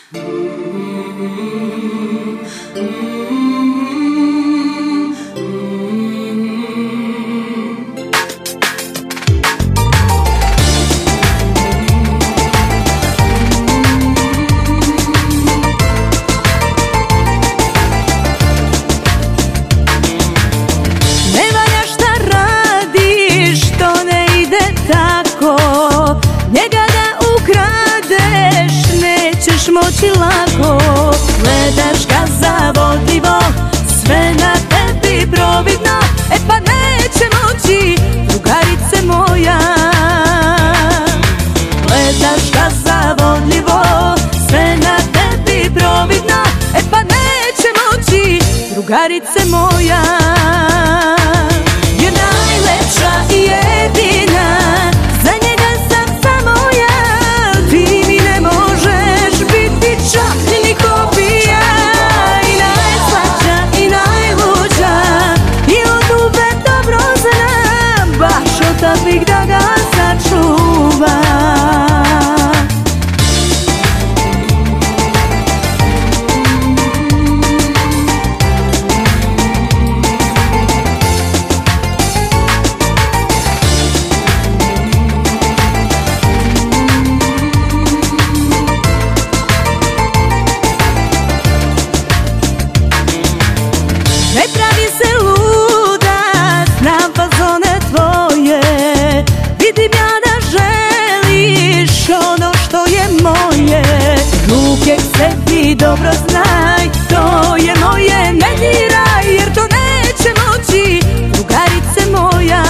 Njega da ukradeš nećeš moći lako. Gledaš ga zavodljivo, sve na tebi providno. E pa neće moći, drugarice moja. Gledaš ga zavodljivo, sve na tebi providno. E pa neće moći, drugarice moja. Je najlepša i jedina, za njega sam samo ja. Ti mi ne možeš biti čak ni kopija. I najslađa i najluđa, i od uvek dobro znam, baš od takvih da ga sačuvam. Ne pravi se luda, znam fazone tvoje. Vidim ja da želiš ono što je moje. Ruke k sebi dobro znaj, to je moje, ne diraj, jer to neće moći, drugarice moja.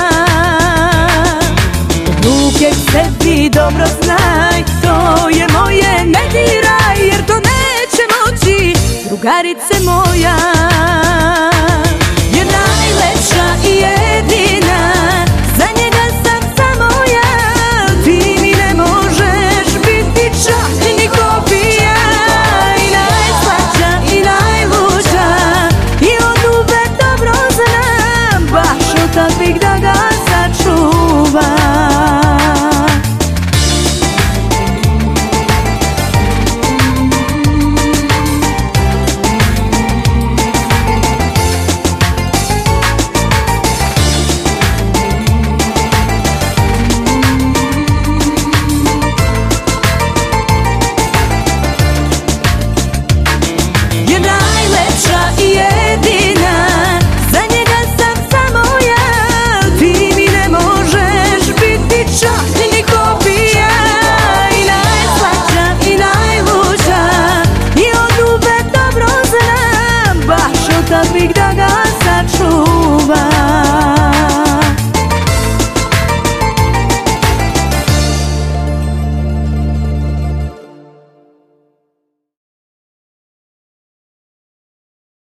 Ruke k sebi dobro znaj, to je moje, ne diraj, jer to neće moći, drugarice moja. Je najlepša i jedina, za njega sam samo ja. Ti mi ne možeš biti čak ni kopija. I najslađa i najluđa, i od uvek dobro znam, baš od takvih da ga sačuvam. Takvih da ga sačuvam.